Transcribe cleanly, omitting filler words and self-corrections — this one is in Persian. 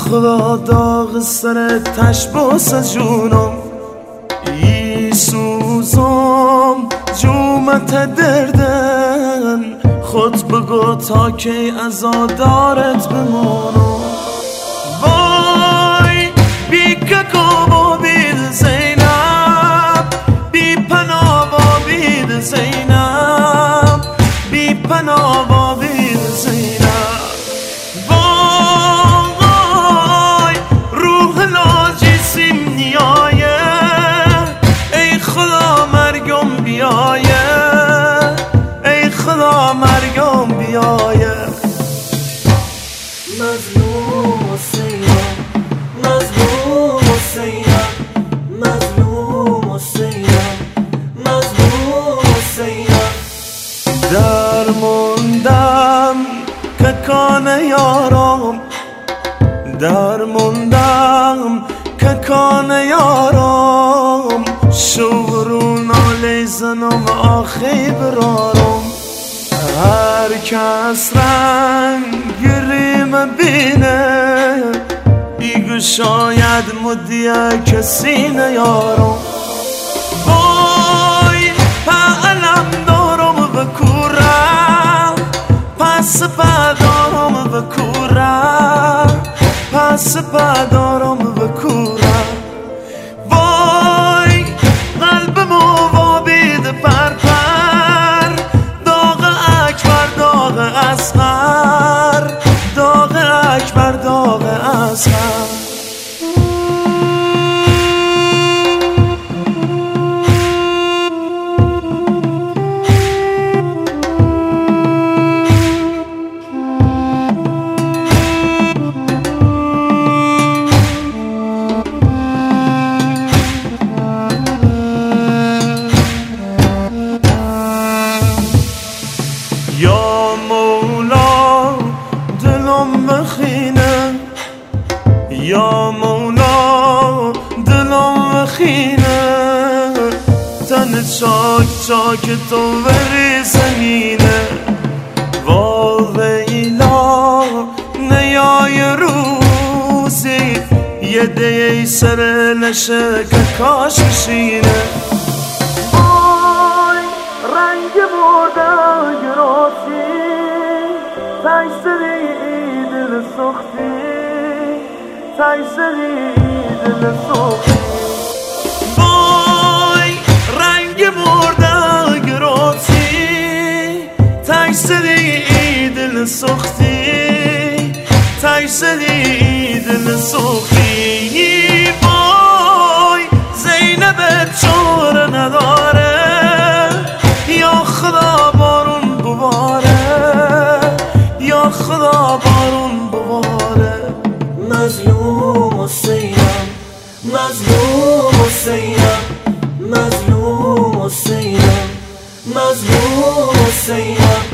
خدا داغ سر تشباس جونم ای سوزم جومت دردن خود بگو تا که ازادارت بمانم وای بی ککا با بید زینب بی پناه با بید زینب بی پناه با بید زینب وای روح لاجیسیم نیایه ای خدا مرگم بیایه ای خدا مرگم بیایه مظلوم حسینم مظلوم حسینم مظلوم حسینم مظلوم حسینم درموندم که کان یارم درموندم که کان یارم شورون آلی زنم آخی برارم هر کس رنگ گریم بینه ایگو شاید مدیه کسی نیارم وای علم دارم بکورم پس پدارم بکورم پس پدارم بکورم وای قلبمو وابید پرپر داغ اکبر داغ اصغر داغ اکبر داغ اصغر یا مولا دلم بخینه یا مولا دلم بخینه تن چاک چاک تو بری زمینه وا ویلا نیای روزی یه دی سر نشه که کاش بشینه رنگ برده گراسی تایسری دل سختی تایسری دل سختی وای رنگ برده گراسی تایسری دل سختی تایسری دل سختی وای زینب چور نداره خدا بارون بباره یا خدا بارون بباره مظلوم حسینم مظلوم حسینم مظلوم حسینم مظلوم حسینم